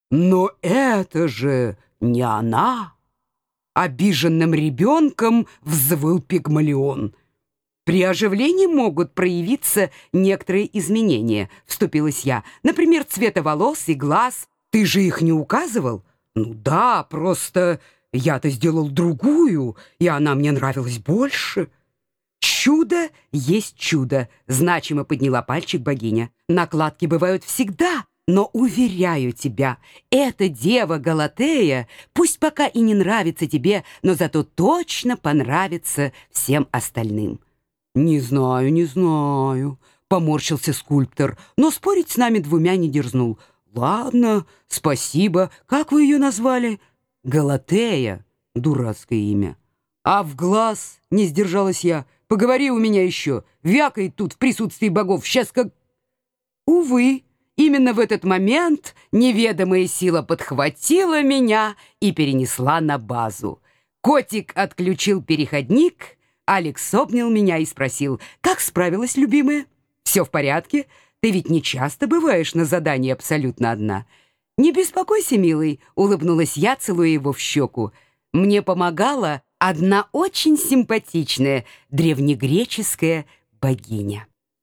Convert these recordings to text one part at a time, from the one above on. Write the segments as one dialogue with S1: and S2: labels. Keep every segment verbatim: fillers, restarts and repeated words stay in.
S1: Но это же не она! Обиженным ребенком взвыл Пигмалион. При оживлении могут проявиться некоторые изменения, вступилась я. Например, цвета волос и глаз. Ты же их не указывал? Ну да, просто я-то сделал другую, и она мне нравилась больше. Чудо есть чудо, значимо подняла пальчик богиня. Накладки бывают всегда, но, уверяю тебя, эта дева Галатея, пусть пока и не нравится тебе, но зато точно понравится всем остальным. «Не знаю, не знаю», — поморщился скульптор, но спорить с нами двумя не дерзнул. «Ладно, спасибо. Как вы ее назвали?» «Галатея. Дурацкое имя». «А в глаз?» — не сдержалась я. «Поговори у меня еще. Вякает тут в присутствии богов. Сейчас как...» Увы, именно в этот момент неведомая сила подхватила меня и перенесла на базу. Котик отключил переходник. Алекс обнял меня и спросил: «Как справилась, любимая? Все в порядке? Ты ведь не часто бываешь на задании абсолютно одна». «Не беспокойся, милый», — улыбнулась я, целуя его в щеку. «Мне помогала одна очень симпатичная древнегреческая богиня».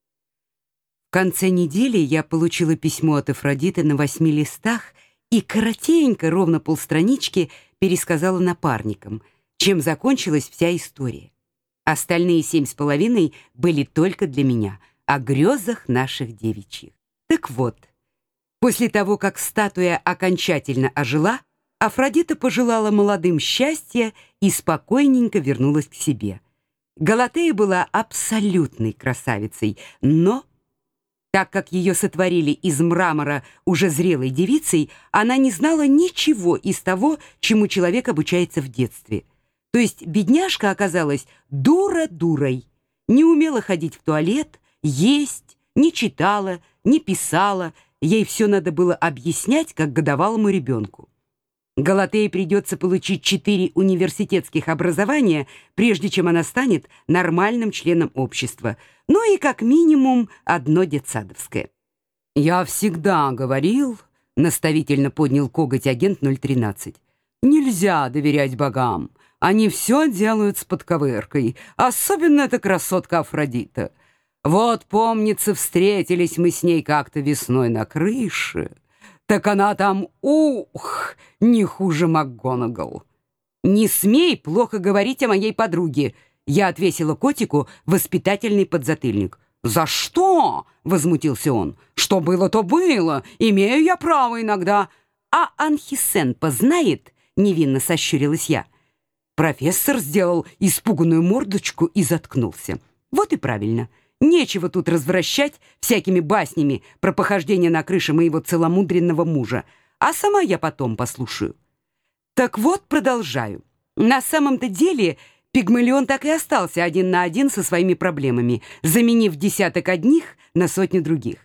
S1: В конце недели я получила письмо от Афродиты на восьми листах и коротенько, ровно полстранички, пересказала напарникам, чем закончилась вся история. Остальные семь с половиной были только для меня, о грезах наших девичьих. Так вот, после того, как статуя окончательно ожила, Афродита пожелала молодым счастья и спокойненько вернулась к себе. Галатея была абсолютной красавицей, но, так как ее сотворили из мрамора уже зрелой девицей, она не знала ничего из того, чему человек обучается в детстве. То есть бедняжка оказалась дура-дурой, не умела ходить в туалет, есть, не читала, не писала, ей все надо было объяснять, как годовалому ребенку. Галатее придется получить четыре университетских образования, прежде чем она станет нормальным членом общества, ну и как минимум одно детсадовское. «Я всегда говорил», — наставительно поднял коготь агент ноль тринадцать, «нельзя доверять богам. Они все делают с подковыркой, особенно эта красотка Афродита. Вот, помнится, встретились мы с ней как-то весной на крыше. Так она там, ух, не хуже МакГонагал». «Не смей плохо говорить о моей подруге», — я отвесила котику воспитательный подзатыльник. «За что?» — возмутился он. «Что было, то было. Имею я право иногда». «А Анхисенпа знает?» — невинно сощурилась я. Профессор сделал испуганную мордочку и заткнулся. Вот и правильно. Нечего тут развращать всякими баснями про похождение на крыше моего целомудренного мужа. А сама я потом послушаю. Так вот, продолжаю. На самом-то деле Пигмалион так и остался один на один со своими проблемами, заменив десяток одних на сотню других.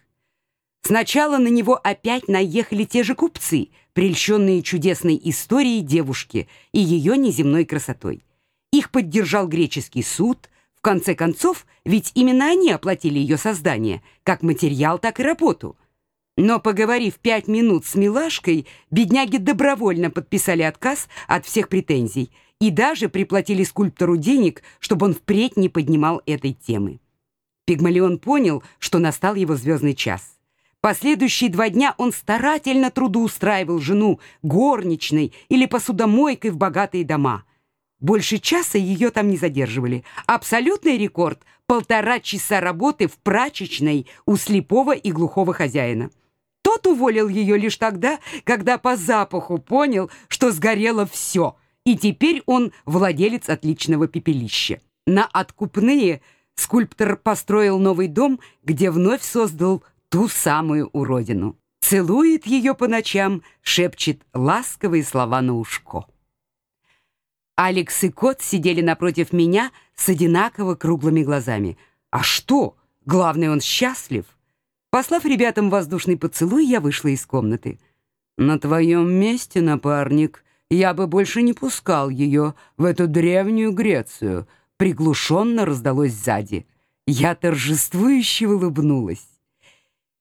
S1: Сначала на него опять наехали те же купцы, прельщенные чудесной историей девушки и ее неземной красотой. Их поддержал греческий суд. В конце концов, ведь именно они оплатили ее создание, как материал, так и работу. Но, поговорив пять минут с милашкой, бедняги добровольно подписали отказ от всех претензий и даже приплатили скульптору денег, чтобы он впредь не поднимал этой темы. Пигмалион понял, что настал его звездный час. Последующие два дня он старательно трудоустраивал жену горничной или посудомойкой в богатые дома. Больше часа ее там не задерживали. Абсолютный рекорд — полтора часа работы в прачечной у слепого и глухого хозяина. Тот уволил ее лишь тогда, когда по запаху понял, что сгорело все, и теперь он владелец отличного пепелища. На откупные скульптор построил новый дом, где вновь создал ту самую уродину. Целует ее по ночам, шепчет ласковые слова на ушко. Алекс и кот сидели напротив меня с одинаково круглыми глазами. А что? Главное, он счастлив. Послав ребятам воздушный поцелуй, я вышла из комнаты. «На твоем месте, напарник, я бы больше не пускал ее в эту древнюю Грецию», приглушенно раздалось сзади. Я торжествующе улыбнулась.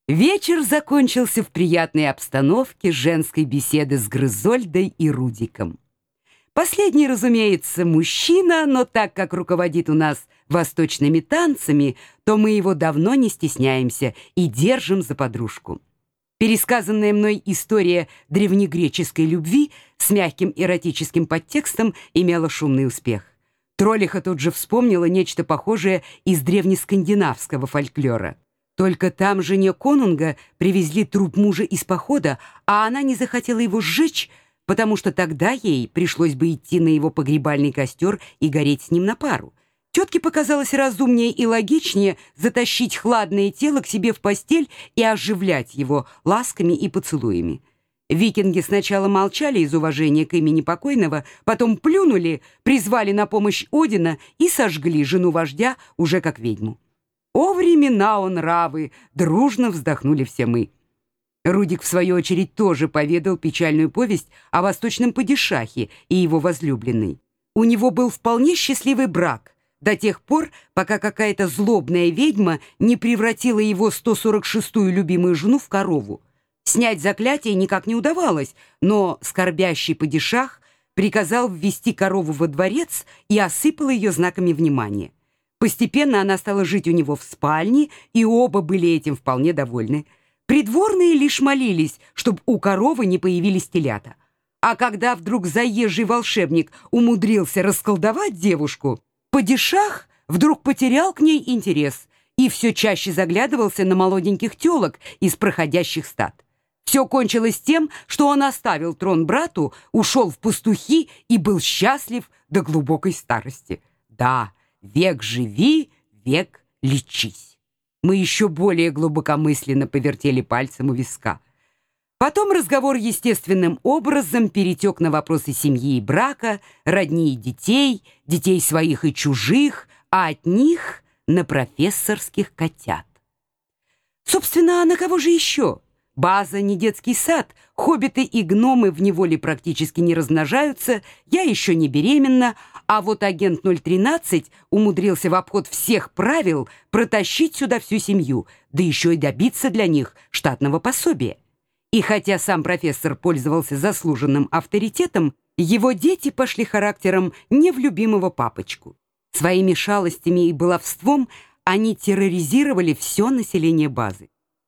S1: Вечер закончился в приятной обстановке женской беседы с Грызольдой и Рудиком. Последний, разумеется, мужчина, но так как руководит у нас восточными танцами, то мы его давно не стесняемся и держим за подружку. Пересказанная мной история древнегреческой любви с мягким эротическим подтекстом имела шумный успех. Троллиха тут же вспомнила нечто похожее из древнескандинавского фольклора. Только там жене конунга привезли труп мужа из похода, а она не захотела его сжечь, потому что тогда ей пришлось бы идти на его погребальный костер и гореть с ним на пару. Тетке показалось разумнее и логичнее затащить хладное тело к себе в постель и оживлять его ласками и поцелуями. Викинги сначала молчали из уважения к имени покойного, потом плюнули, призвали на помощь Одина и сожгли жену вождя уже как ведьму. «О, времена, о нравы!» — дружно вздохнули все мы. Рудик, в свою очередь, тоже поведал печальную повесть о восточном падишахе и его возлюбленной. У него был вполне счастливый брак до тех пор, пока какая-то злобная ведьма не превратила его сто сорок шестую любимую жену в корову. Снять заклятие никак не удавалось, но скорбящий падишах приказал ввести корову во дворец и осыпал ее знаками внимания. Постепенно она стала жить у него в спальне, и оба были этим вполне довольны. Придворные лишь молились, чтобы у коровы не появились телята. А когда вдруг заезжий волшебник умудрился расколдовать девушку, падишах вдруг потерял к ней интерес и все чаще заглядывался на молоденьких телок из проходящих стад. Все кончилось тем, что он оставил трон брату, ушел в пастухи и был счастлив до глубокой старости. Да, век живи, век лечись. Мы еще более глубокомысленно повертели пальцем у виска. Потом разговор естественным образом перетек на вопросы семьи и брака, родни и детей, детей своих и чужих, а от них на профессорских котят. Собственно, а на кого же еще? База не детский сад, хоббиты и гномы в неволе практически не размножаются, я еще не беременна, а вот агент ноль тринадцать умудрился в обход всех правил протащить сюда всю семью, да еще и добиться для них штатного пособия. И хотя сам профессор пользовался заслуженным авторитетом, его дети пошли характером не в любимого папочку. Своими шалостями и баловством они терроризировали все население базы.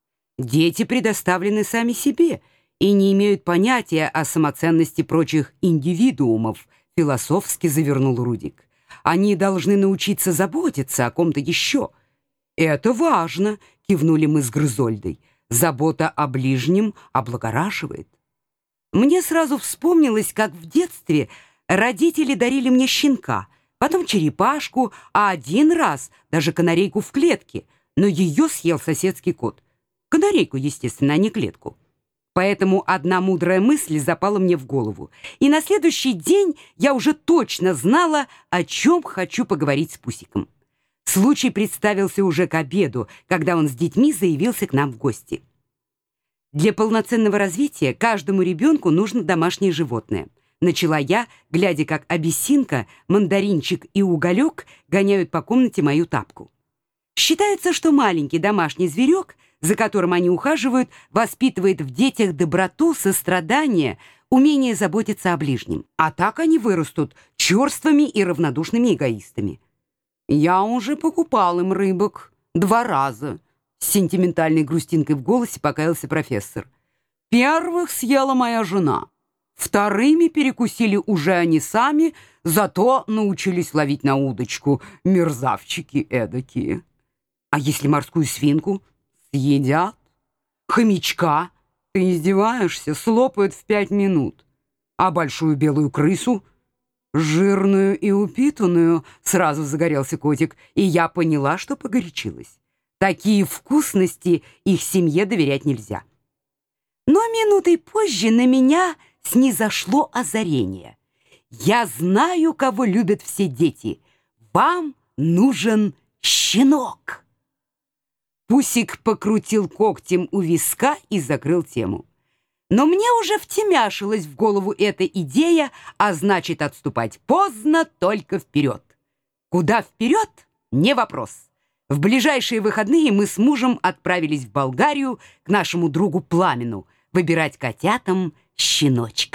S1: Дети предоставлены сами себе и не имеют понятия о самоценности прочих индивидуумов, философски завернул Рудик. Они должны научиться заботиться о ком-то еще. Это важно, кивнули мы с Грызольдой. Забота о ближнем облагораживает. Мне сразу вспомнилось, как в детстве родители дарили мне щенка, потом черепашку, а один раз даже канарейку в клетке, но ее съел соседский кот. Канарейку, естественно, а не клетку. Поэтому одна мудрая мысль запала мне в голову. И на следующий день я уже точно знала, о чем хочу поговорить с Пусиком. Случай представился уже к обеду, когда он с детьми заявился к нам в гости. Для полноценного развития каждому ребенку нужно домашнее животное. Начала я, глядя, как Абиссинка, Мандаринчик и Уголек гоняют по комнате мою тапку. Считается, что маленький домашний зверек, за которым они ухаживают, воспитывает в детях доброту, сострадание, умение заботиться о ближнем. А так они вырастут черствыми и равнодушными эгоистами. «Я уже покупал им рыбок два раза», — с сентиментальной грустинкой в голосе покаялся профессор. «Первых съела моя жена, вторыми перекусили уже они сами, зато научились ловить на удочку, мерзавчики эдакие. А если морскую свинку съедят? Хомячка, ты издеваешься, слопают в пять минут. А большую белую крысу? Жирную и упитанную?» Сразу загорелся котик, и я поняла, что погорячилась. Такие вкусности их семье доверять нельзя. Но минутой позже на меня снизошло озарение. Я знаю, кого любят все дети. Вам нужен щенок. Пусик покрутил когтем у виска и закрыл тему. Но мне уже втемяшилась в голову эта идея, а значит, отступать поздно, только вперед. Куда вперед? Не вопрос. В ближайшие выходные мы с мужем отправились в Болгарию к нашему другу Пламену выбирать котятам щеночка.